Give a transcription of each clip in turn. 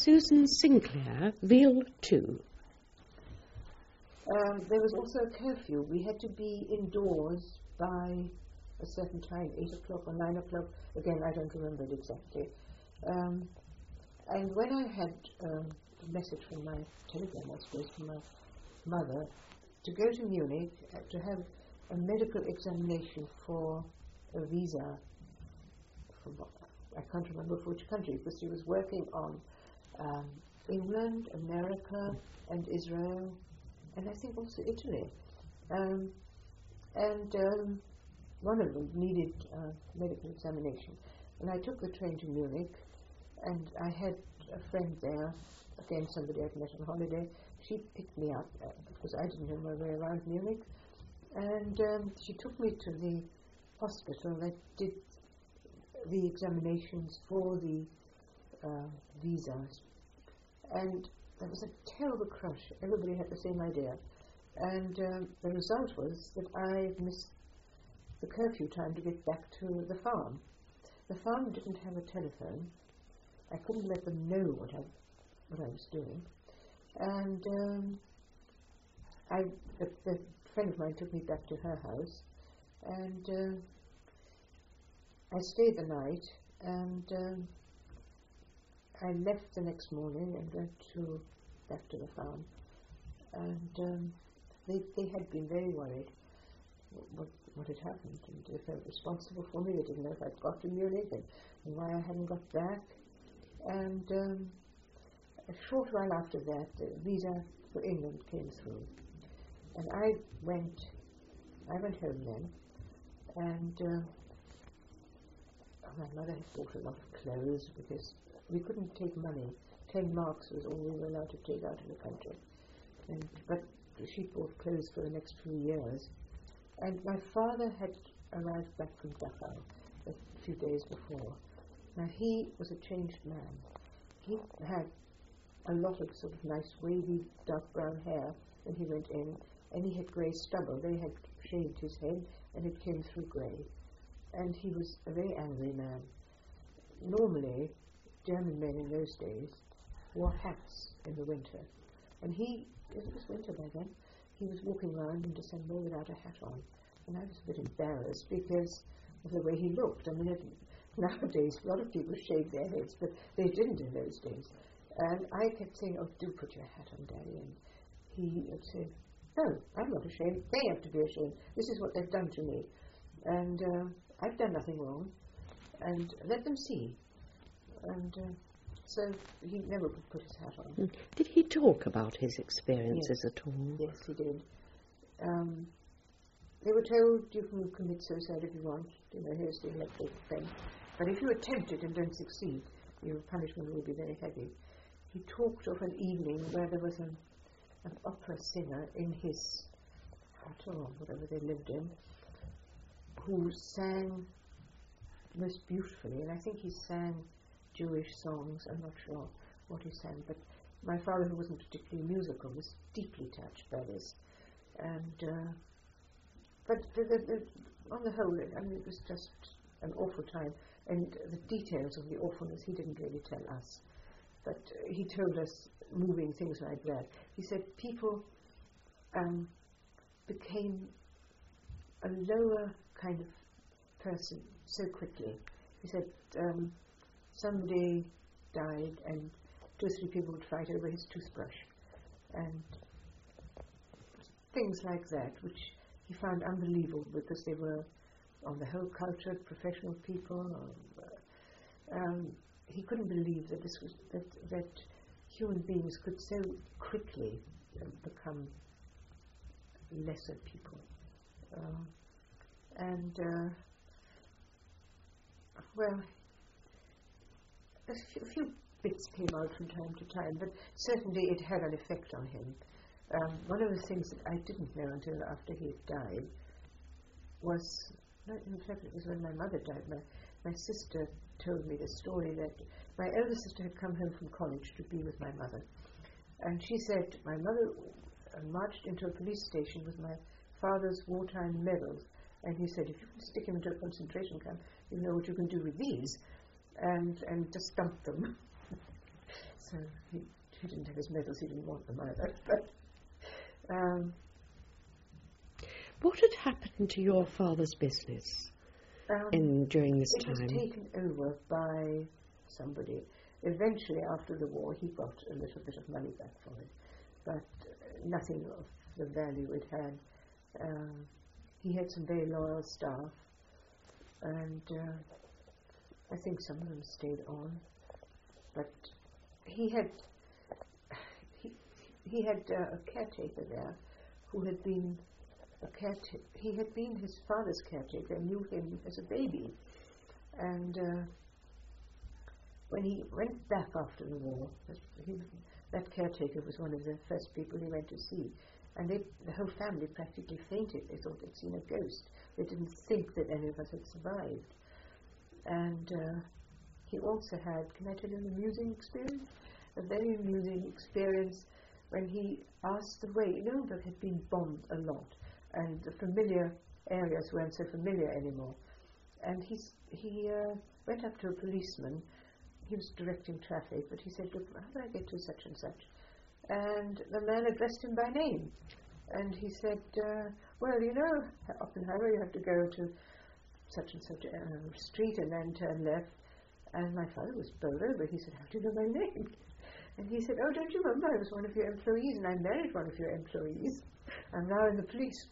Susan Sinclair, Veal 2. There was also a curfew. We had to be indoors by a certain time, 8 o'clock or 9 o'clock. Again, I don't remember it exactly. And when I had a message from my telegram, I suppose, from my mother, to go to Munich to have a medical examination for a visa from, I can't remember for which country, because she was working on England, America, and Israel, and I think also Italy. One of them needed medical examination. And I took the train to Munich, and I had a friend there, again somebody I'd met on holiday. She picked me up, because I didn't know my way around Munich, and she took me to the hospital that did the examinations for the visas. And there was a terrible crush. Everybody had the same idea. And the result was that I missed the curfew time to get back to the farm. The farm didn't have a telephone. I couldn't let them know what I was doing. And a friend of mine took me back to her house, and I stayed the night, and I left the next morning and went back to the farm. And they had been very worried what had happened, and they felt responsible for me. They didn't know if I'd got to Munich and why I hadn't got back. And a short while after that, the visa for England came through, and I went home then, and my mother had bought a lot of clothes, because we couldn't take money. 10 marks was all we were allowed to take out of the country, but she bought clothes for the next few years. And my father had arrived back from Dachau a few days before. Now, he was a changed man. He had a lot of sort of nice wavy dark brown hair when he went in, and he had grey stubble. They had shaved his head, and it came through grey. And he was a very angry man. Normally, German men in those days wore hats in the winter. And it was winter by then, he was walking around in December without a hat on. And I was a bit embarrassed because of the way he looked. I mean, nowadays, a lot of people shave their heads, but they didn't in those days. And I kept saying, "Oh, do put your hat on, Daddy." And he would say, "No, I'm not ashamed. They have to be ashamed. This is what they've done to me. And I've done nothing wrong. And let them see." And so he never would put his hat on. Did he talk about his experiences at all? Yes, he did. They were told, "You can commit suicide if you want. You know, here's the electric thing. But if you attempt it and don't succeed, your punishment will be very heavy." He talked of an evening where there was an opera singer in his hut or whatever they lived in, who sang most beautifully, and I think he sang Jewish songs. I'm not sure what he sang, but my father, who wasn't particularly musical, was deeply touched by this. And but on the whole, I mean, it was just an awful time, and the details of the awfulness he didn't really tell us, but he told us moving things like that. He said people became a lower kind of person so quickly. He said somebody died and 2 or 3 people would fight over his toothbrush, and things like that, which he found unbelievable because they were, on the whole, cultured, professional people. He couldn't believe that this was that human beings could so quickly become lesser people. Well, a few bits came out from time to time, but certainly it had an effect on him. One of the things that I didn't know until after he had died was, in fact, it was when my mother died. My sister told me the story that my elder sister had come home from college to be with my mother. And she said, my mother marched into a police station with my father's wartime medals. And he said, "If you can stick him into a concentration camp, you know what you can do with these." And just dumped them. So so he didn't have his medals, he didn't want them either. But, what had happened to your father's business during this it time? was taken over by somebody. Eventually, after the war, he got a little bit of money back from it, but nothing of the value it had. He had some very loyal staff, and I think some of them stayed on. But he had a caretaker there who had been he had been his father's caretaker and knew him as a baby. And when he went back after the war, that caretaker was one of the first people he went to see. And the whole family practically fainted. They thought they'd seen a ghost. They didn't think that any of us had survived. And he also had, can I tell you an amusing experience? A very amusing experience when he asked the way. You know, that had been bombed a lot, and the familiar areas weren't so familiar anymore. And he went up to a policeman. He was directing traffic, but he said, look, how do I get to such and such? And the man addressed him by name. And he said, well, you know, Oppenheimer, you have to go to such and such a street and then turn left. And my father was bowled over. He said, how do you know my name? And he said, oh, don't you remember? I was one of your employees, and I married one of your employees. I'm now in the police.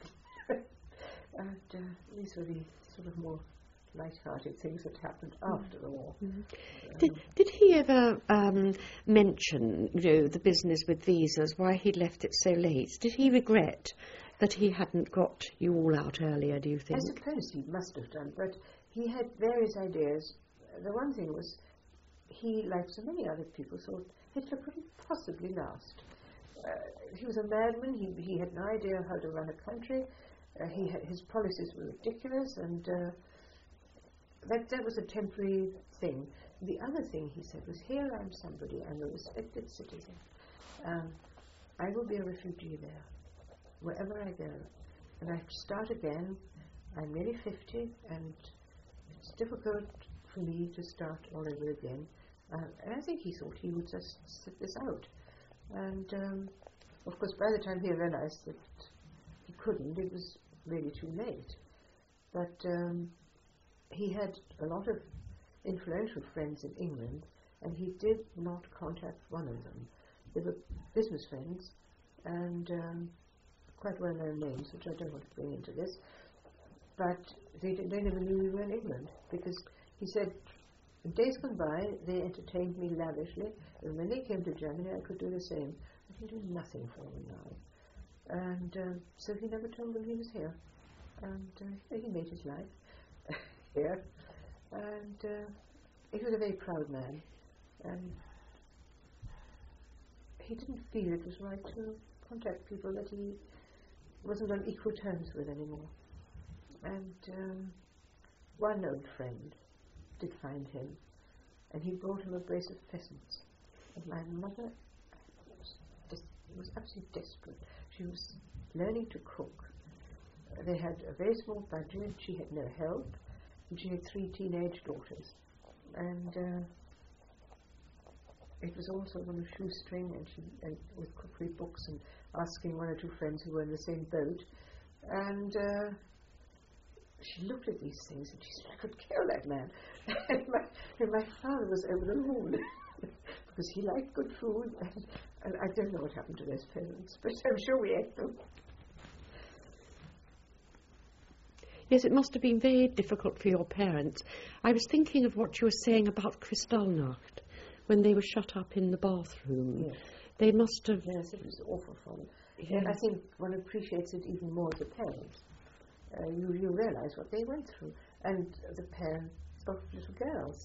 And these were the sort of more light-hearted things that happened after the war. Mm-hmm. Did he ever mention, the business with visas, why he'd left it so late? Did he regret that he hadn't got you all out earlier, do you think? I suppose he must have done, but he had various ideas. The one thing was, he, like so many other people, thought Hitler couldn't possibly last. He was a madman. He had no idea how to run a country. His policies were ridiculous, and that was a temporary thing. The other thing he said was, here I'm somebody, I'm a respected citizen. I will be a refugee there, wherever I go. And I have to start again. I'm nearly 50, and it's difficult for me to start all over again. And I think he thought he would just sit this out. And, of course, by the time he realized that he couldn't, it was really too late. But he had a lot of influential friends in England, and he did not contact one of them. They were business friends, and quite well-known names, which I don't want to bring into this. But they never knew we were in England, because he said, in days gone by, they entertained me lavishly, and when they came to Germany, I could do the same. I can do nothing for them now. And so he never told them he was here. And he made his life here. And he was a very proud man. And he didn't feel it was right to contact people that he wasn't on equal terms with anymore. And one old friend did find him, and he brought him a brace of pheasants. And my mother was absolutely desperate. She was learning to cook. They had a very small budget. She had no help, and she had 3 teenage daughters. And it was all sort of on a shoestring, and with cookery books, and asking 1 or 2 friends who were in the same boat. And she looked at these things and she said, I could kill that man. and my father was over the moon because he liked good food, and I don't know what happened to those pheasants, but I'm sure we ate them. Yes, it must have been very difficult for your parents. I was thinking of what you were saying about Kristallnacht, when they were shut up in the bathroom. Yes. They must have... Yes, it was awful for them. Yes. And I think one appreciates it even more as a parent. You realize what they went through, and the parents of little girls.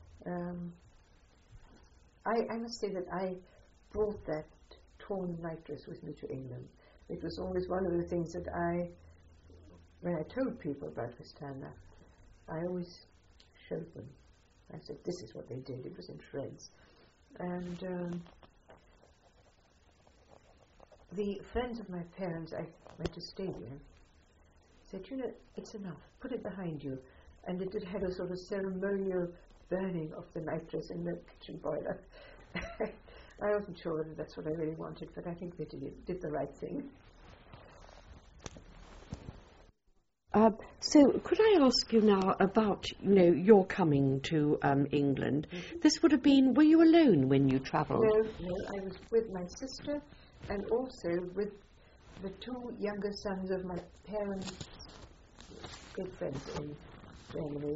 I must say that I brought that torn nightdress with me to England. It was always one of the things that when I told people about Kristallnacht, I always showed them. I said, this is what they did. It was in shreds. And the friends of my parents I went to stay with said, it's enough, put it behind you. And it had a sort of ceremonial burning of the nightdress in the kitchen boiler. I wasn't sure whether that's what I really wanted, but I think they did the right thing. So could I ask you now about, your coming to England? This would have been, were you alone when you travelled? No, I was with my sister and also with the two younger sons of my parents' good friends in Germany.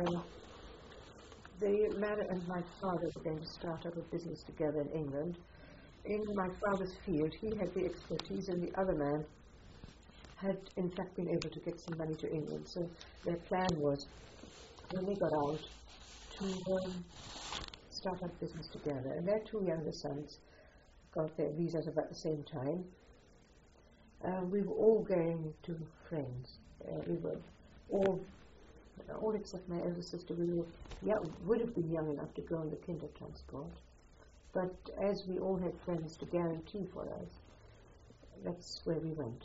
The man and my father were going to start up a business together in England. In my father's field, he had the expertise, and the other man had in fact been able to get some money to England. So their plan was, when they got out, to start up business together. And their two younger sons got their visas about the same time. We were all going to friends. We were all except my elder sister, would have been young enough to go on the Kindertransport. But as we all had friends to guarantee for us, that's where we went.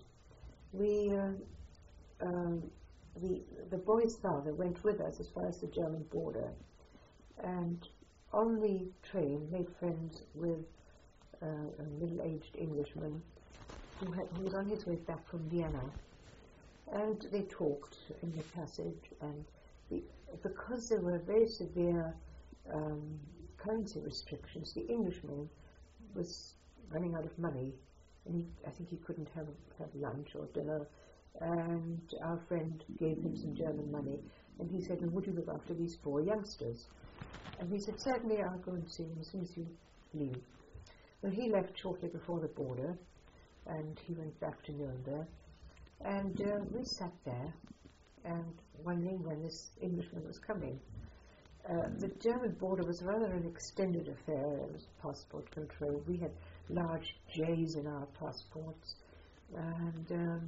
The boy's father went with us as far as the German border, and on the train made friends with a middle-aged Englishman who was on his way back from Vienna. And they talked in the passage, and because there were very severe currency restrictions, the Englishman was running out of money, and I think he couldn't have lunch or dinner, and our friend gave him some German money, and he said, well, would you look after these 4 youngsters? And he said, certainly, I'll go and see them as soon as you leave. Well, he left shortly before the border, and he went back to Nuremberg. And we sat there and wondering when this Englishman was coming. The German border was rather an extended affair. There was passport control. We had large J's in our passports. And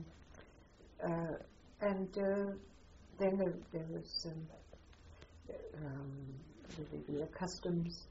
then there was the customs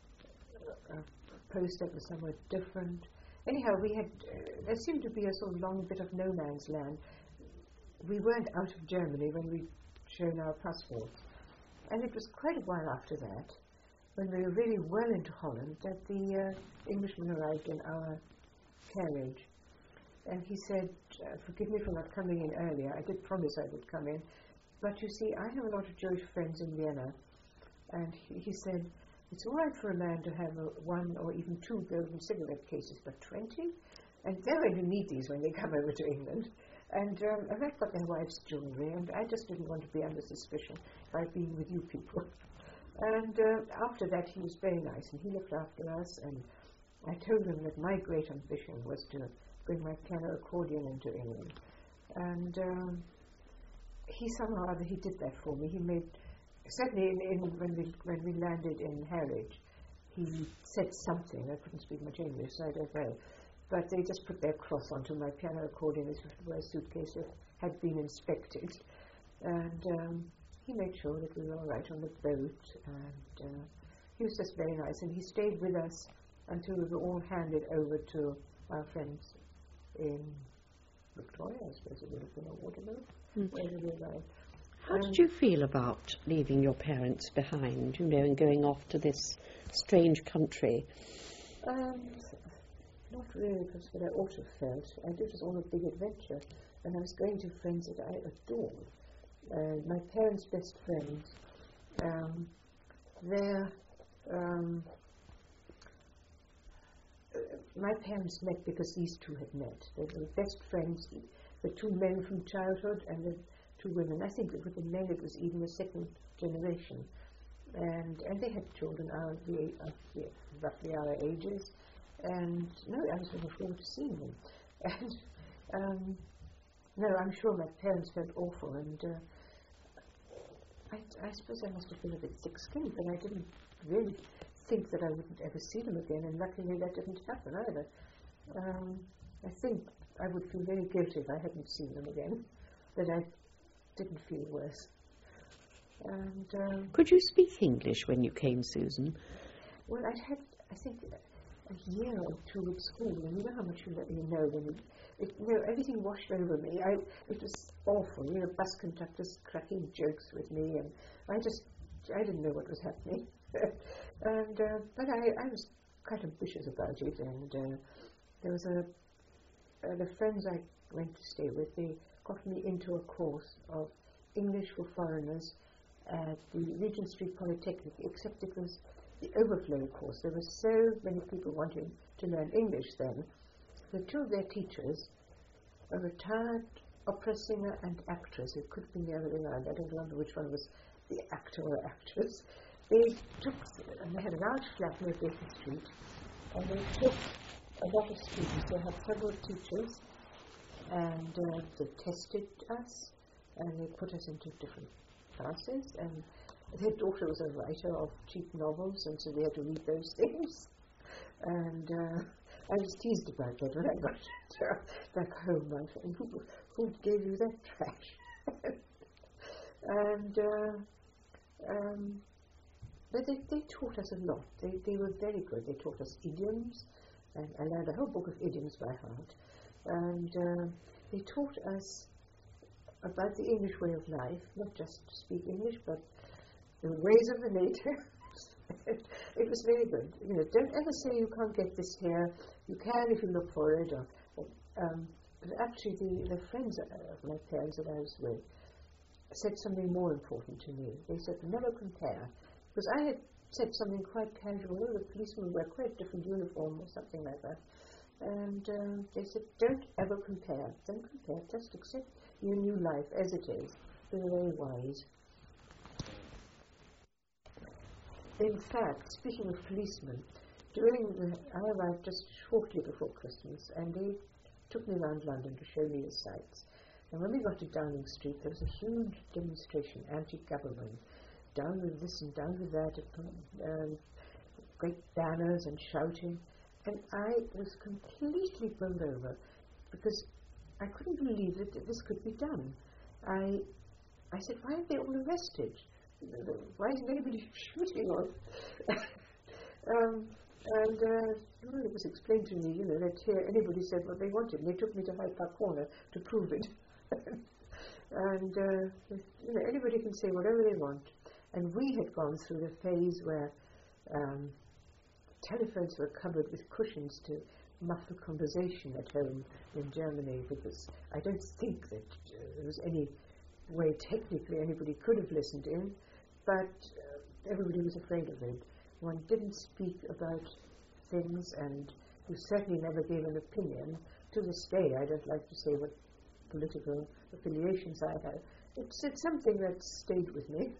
post that was somewhat different. Anyhow, there seemed to be a sort of long bit of no man's land. We weren't out of Germany when we'd shown our passports. And it was quite a while after that, when we were really well into Holland, that the Englishman arrived in our carriage. And he said, forgive me for not coming in earlier. I did promise I would come in. But you see, I have a lot of Jewish friends in Vienna. And he said, it's all right for a man to have 1 or even 2 golden cigarette cases, but 20? And they're going to need these when they come over to England. And I've got their wives' jewellery, and I just didn't want to be under suspicion by being with you people. And after that, he was very nice, and he looked after us, and I told him that my great ambition was to bring my piano accordion into England. And he somehow or other, he did that for me. He made... Certainly, when we landed in Harwich, he said something. I couldn't speak much English, so I don't know. But they just put their cross onto my piano accordion as if it were a suitcase that had been inspected. And he made sure that we were all right on the boat. And he was just very nice. And he stayed with us until we were all handed over to our friends in Victoria, I suppose it would have been, or Waterloo, where we arrived. How did you feel about leaving your parents behind, and going off to this strange country? Not really, because what I ought to have felt. It was all a big adventure, and I was going to friends that I adored. My parents' best friends. My parents met because these two had met. They were best friends, the 2 men from childhood and the 2 women. I think that with the men it was even the 2nd generation. And they had children roughly our ages. And I was looking forward to seeing them. And I'm sure my parents felt awful, and I suppose I must have been a bit thick-skinned, but I didn't really think that I wouldn't ever see them again, and luckily that didn't happen either. I think I would feel very guilty if I hadn't seen them again, but I didn't feel worse. And could you speak English when you came, Susan? Well, I'd had, I think, a year or 2 at school, and you know how much you know when everything washed over me. It was awful. Bus conductors cracking jokes with me, and I didn't know what was happening. But I was quite ambitious about it, and there was the friends I went to stay with, they got me into a course of English for foreigners at the Regent Street Polytechnic, except it was the overflow course. There were so many people wanting to learn English then. The two of their teachers, a retired opera singer and actress, it could have been the other way around, I don't remember which one was the actor or actress, they had a large flat near Baker Street, and they took a lot of students. They had several teachers, and they tested us, and they put us into different classes, and their daughter was a writer of cheap novels, and so they had to read those things. And I was teased about that when I got back home. I thought, who gave you that trash? And but they taught us a lot. They were very good. They taught us idioms, and I learned a whole book of idioms by heart. And they taught us about the English way of life, not just to speak English, but the ways of the natives. It was very good. You know, don't ever say you can't get this here. You can if you look for it. But actually, the friends of my parents that I was with said something more important to me. They said, never compare. Because I had said something quite casual. The policemen wear quite different uniform or something like that. And they said, don't ever compare. Don't compare. Just accept your new life as it is. They were very wise. In fact, speaking of policemen, I arrived just shortly before Christmas, and they took me around London to show me the sights. And when we got to Downing Street, there was a huge demonstration, anti-government, down with this and down with that, great banners and shouting. And I was completely bowled over, because I couldn't believe that this could be done. I said, why aren't they all arrested? Why isn't anybody shooting on? Well, it was explained to me, that here anybody said what they wanted, and they took me to Hyde Park Corner to prove it. And, anybody can say whatever they want. And we had gone through the phase where telephones were covered with cushions to muffle conversation at home in Germany, because I don't think that there was any way technically anybody could have listened in, but everybody was afraid of it. One didn't speak about things, and you certainly never gave an opinion. To this day, I don't like to say what political affiliations I have. It's something that stayed with me.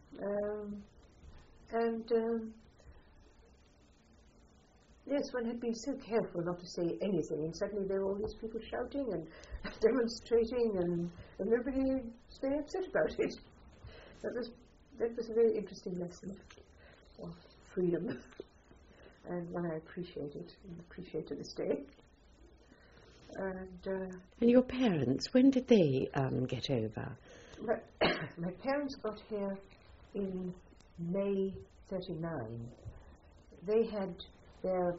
Yes, one had been so careful not to say anything, and suddenly there were all these people shouting and demonstrating, and everybody was very upset about it. That was a very interesting lesson of freedom, and one I appreciate to this day. And your parents, when did they get over? My parents got here in May 1939. They had their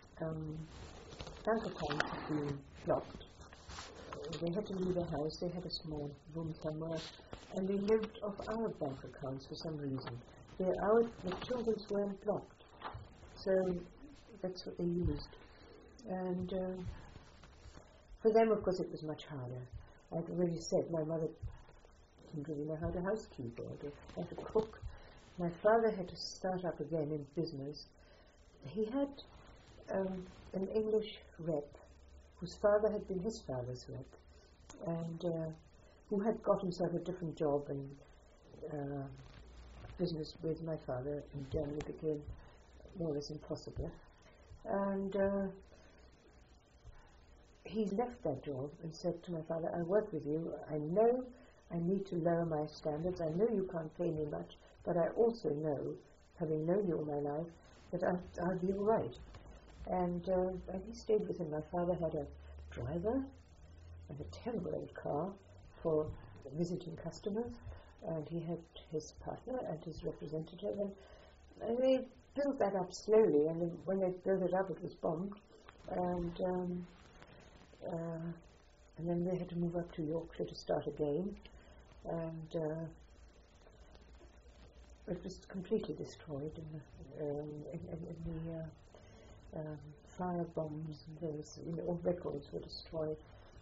bank accounts had been blocked. They had to leave their house. They had a small room somewhere, and they lived off our bank accounts for some reason. The children's weren't blocked, so that's what they used. And for them, of course, it was much harder. I've already said my mother didn't really know how to housekeep or how to cook. My father had to start up again in business. He had an English rep whose father had been his father's rep, and who had got himself a different job, and business with my father in Germany became more or less impossible. And he left that job and said to my father, I work with you. I know I need to lower my standards. I know you can't pay me much, but I also know, having known you all my life, that I'll be all right. And he stayed with him. My father had a driver and a terrible old car for visiting customers, and he had his partner and his representative, and they built that up slowly, and when they built it up, it was bombed, and then they had to move up to Yorkshire to start again, and it was completely destroyed in the fire bombs, and those, all records were destroyed.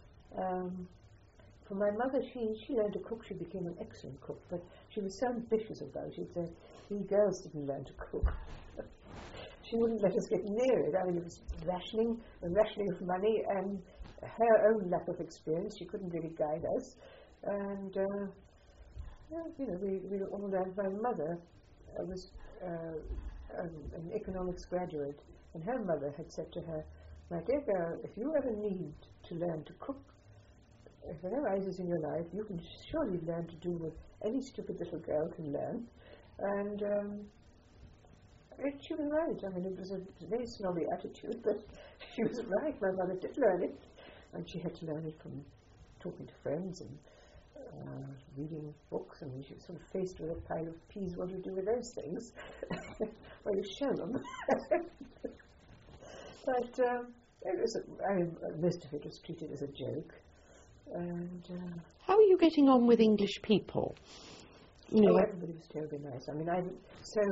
For my mother, she learned to cook. She became an excellent cook, but she was so ambitious about it that we girls didn't learn to cook. She wouldn't let us get near it. I mean, it was rationing of money, and her own lack of experience. She couldn't really guide us, and we all learned. My mother was an economics graduate, and her mother had said to her, "My dear girl, if you ever need to learn to cook, if it arises in your life, you can surely learn to do what any stupid little girl can learn." And she was right. I mean, it was a very snobby attitude, but she was right. My mother did learn it, and she had to learn it from talking to friends and reading books. And when she was sort of faced with a pile of peas, what do you do with those things? Well, you shell them. But most of it was treated as a joke. And how are you getting on with English people? Everybody was terribly nice. I mean, I was so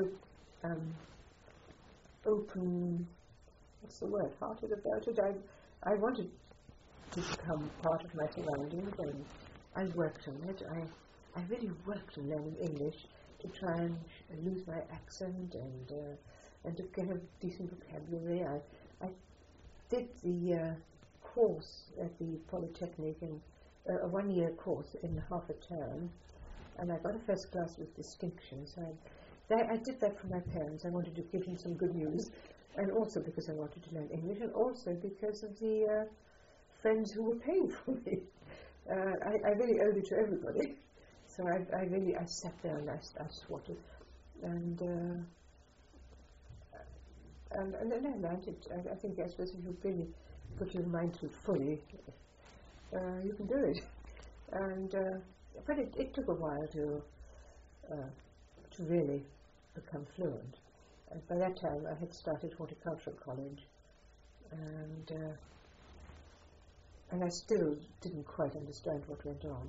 open, what's the word, hearted about it. I wanted to become part of my surroundings, and I worked on it. I really worked on learning English to try and lose my accent and to get a decent vocabulary. I did the course at the Polytechnic, a one-year course in half a term, and I got a first class with distinction. So I did that for my parents. I wanted to give them some good news, and also because I wanted to learn English, and also because of the friends who were paying for me. I really owed it to everybody. So I sat there and I swatted, and then I learned it. I think, I suppose, if you really put your mind to it fully, you can do it. And but it took a while to really become fluent. And by that time, I had started horticultural college, and I still didn't quite understand what went on.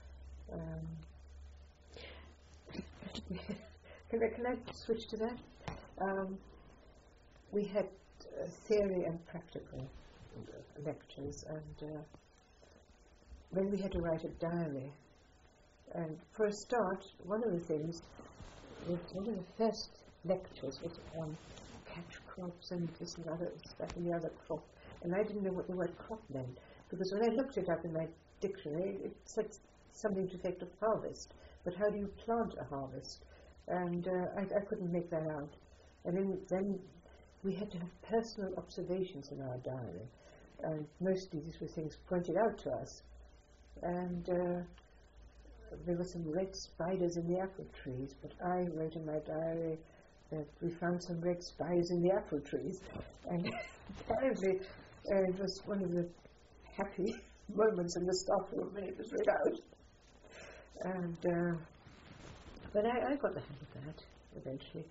Can I switch to that? We had theory and practical lectures, and then we had to write a diary. And for a start, one of the first lectures was on catch crops and this and other stuff and the other crop. And I didn't know what the word crop meant, because when I looked it up in my dictionary, it said something to the effect of harvest. But how do you plant a harvest? And I couldn't make that out. And then we had to have personal observations in our diary. And mostly these were things pointed out to us. And there were some red spiders in the apple trees, but I wrote in my diary that we found some red spiders in the apple trees. And apparently it was one of the happy moments in the staff room when it was read out. And but I got the hang of that eventually.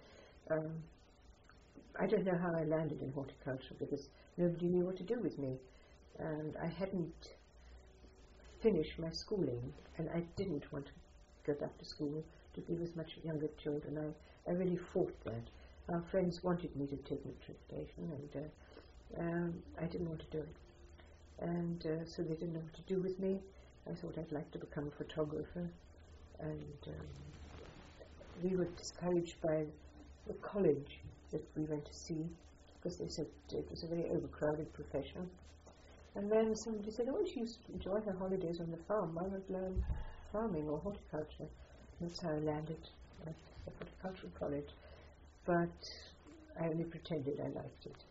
I don't know how I landed in horticulture, because nobody knew what to do with me, and I hadn't finished my schooling, and I didn't want to go back to school to be with much younger children. I really fought that. Our friends wanted me to take matriculation, and I didn't want to do it. And so they didn't know what to do with me. I thought I'd like to become a photographer, and we were discouraged by the college that we went to see, because they said it was a very overcrowded profession. And then somebody said, "Oh, she used to enjoy her holidays on the farm. Why not learn farming or horticulture?" And that's how I landed at the horticultural college. But I only pretended I liked it.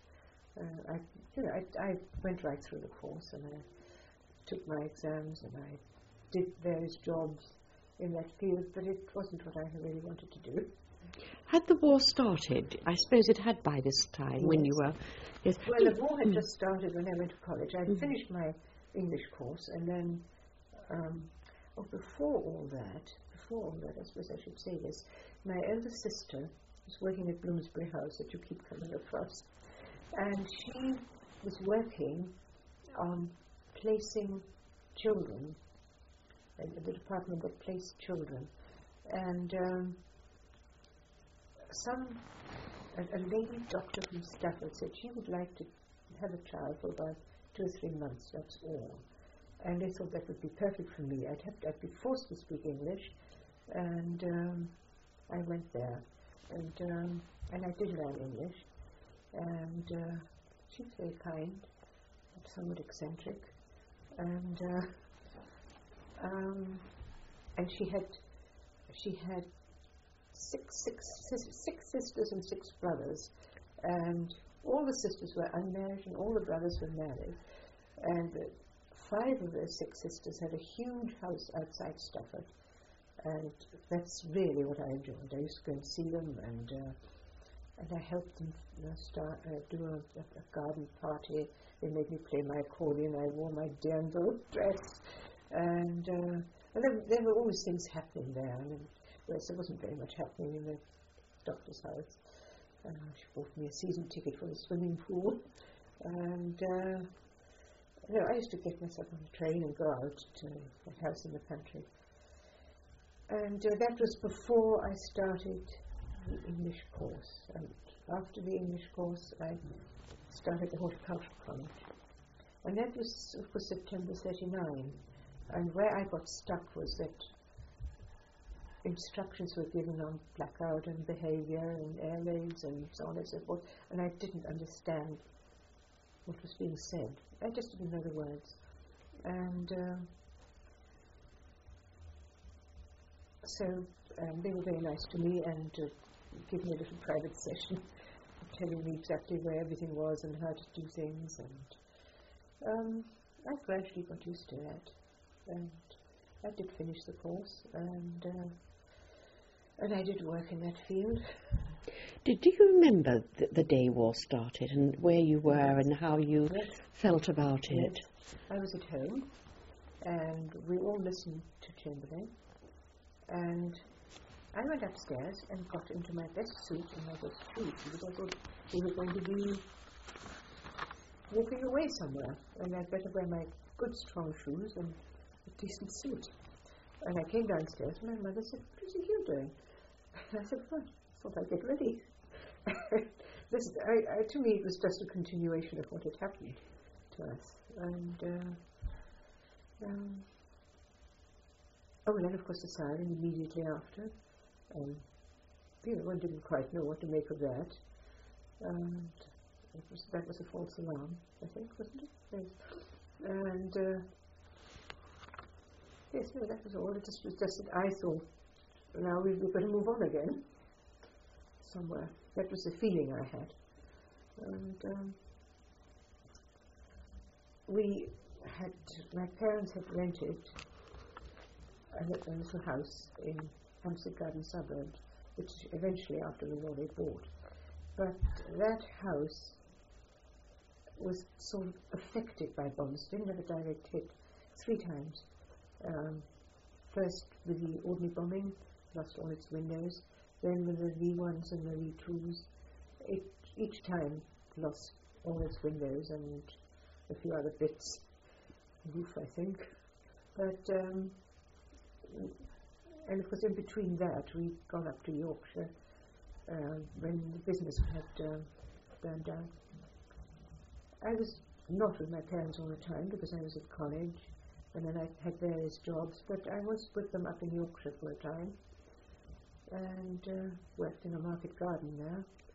I went right through the course, and I took my exams, and I did various jobs in that field, but it wasn't what I really wanted to do. Had the war started? I suppose it had by this time, when you were... Yes. Well, the war had just started when I went to college. I had finished my English course, and then, before all that, I suppose I should say this, my elder sister was working at Bloomsbury House that you keep coming across, and she was working on placing children, the department that placed children, and some a lady doctor from Stafford said she would like to have a child for about 2 or 3 months, that's all. And they thought that would be perfect for me. I'd be forced to speak English, and I went there, and I did learn English, and she was very kind, but somewhat eccentric, and she had six sisters and 6 brothers, and all the sisters were unmarried and all the brothers were married, and 5 of those 6 sisters had a huge house outside Stafford, and that's really what I enjoyed. I used to go and see them, and I helped them do a garden party. They made me play my accordion. I wore my Danville dress, and there were always things happening there. I mean, whereas there wasn't very much happening in the doctor's house. She bought me a season ticket for the swimming pool, and I used to get myself on the train and go out to a house in the country. And that was before I started the English course. And after the English course, I started the Horticultural College. And that was, of course, September 39. And where I got stuck was that instructions were given on placard and behavior and air raids and so on and so forth, and I didn't understand what was being said. I just didn't know the words. And so they were very nice to me and gave me a little private session telling me exactly where everything was and how to do things, and I gradually got used to that, and I did finish the course, and I did work in that field. Do you remember the day war started and where you were and how you felt about it? Yes. I was at home, and we all listened to Chamberlain, and I went upstairs and got into my best suit and my best shoes because I thought we were going to be walking away somewhere, and I'd better wear my good strong shoes and a decent suit. And I came downstairs and my mother said, "What are you doing?" I said, "Well, I thought I'd get ready." To me, it was just a continuation of what had happened to us. And then, of course, the siren immediately after. One didn't quite know what to make of that. And that was a false alarm, I think, wasn't it? Yes. And yes, no, that was all. It was just that I thought, now we're going to move on again somewhere. That was the feeling I had. And my parents had rented a little house in Hampstead Garden Suburb, which eventually after the war they bought. But that house was sort of affected by bombs. It didn't have a direct hit 3 times. First with the Alderney bombing, lost all its windows. Then with the V1s and the V2s, each time lost all its windows and a few other bits, roof I think. But and of course in between that we'd gone up to Yorkshire when the business had burned down. I was not with my parents all the time because I was at college, and then I had various jobs, but I was with them up in Yorkshire for a time and worked in a market garden there.